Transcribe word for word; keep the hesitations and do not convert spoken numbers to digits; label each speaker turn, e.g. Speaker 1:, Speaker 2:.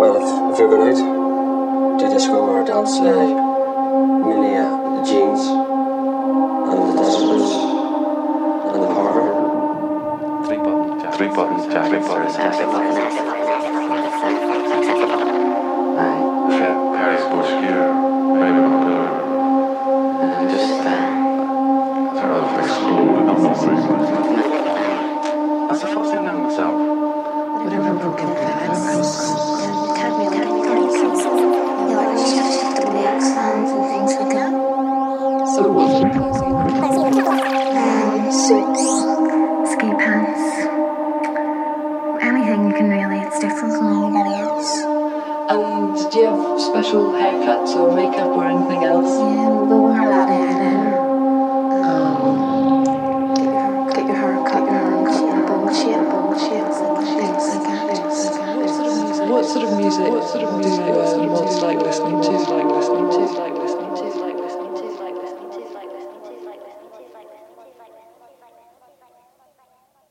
Speaker 1: well, if, if you're going out to disco or dance, uh, mainly uh, the jeans and the decibels and the powder.
Speaker 2: Three button jacket. Three button jacket. Three button jacket. Paris Bush here, maybe not there. And just uh, sort of explode the music. That's the first thing in myself.
Speaker 3: Whatever broken glass. Cadmium chemicals. The wax fans and things like that.
Speaker 4: So
Speaker 3: Um, suits, ski pants, anything you can really, it's different from anybody else.
Speaker 4: And do you have special haircuts or makeup or anything else?
Speaker 3: Yeah, we wear a lot of hair now. Um, get your hair cut, your hair cut, your bullshit, bullshit, things like that.
Speaker 4: What sort of music? What sort of music do you uh, most like listening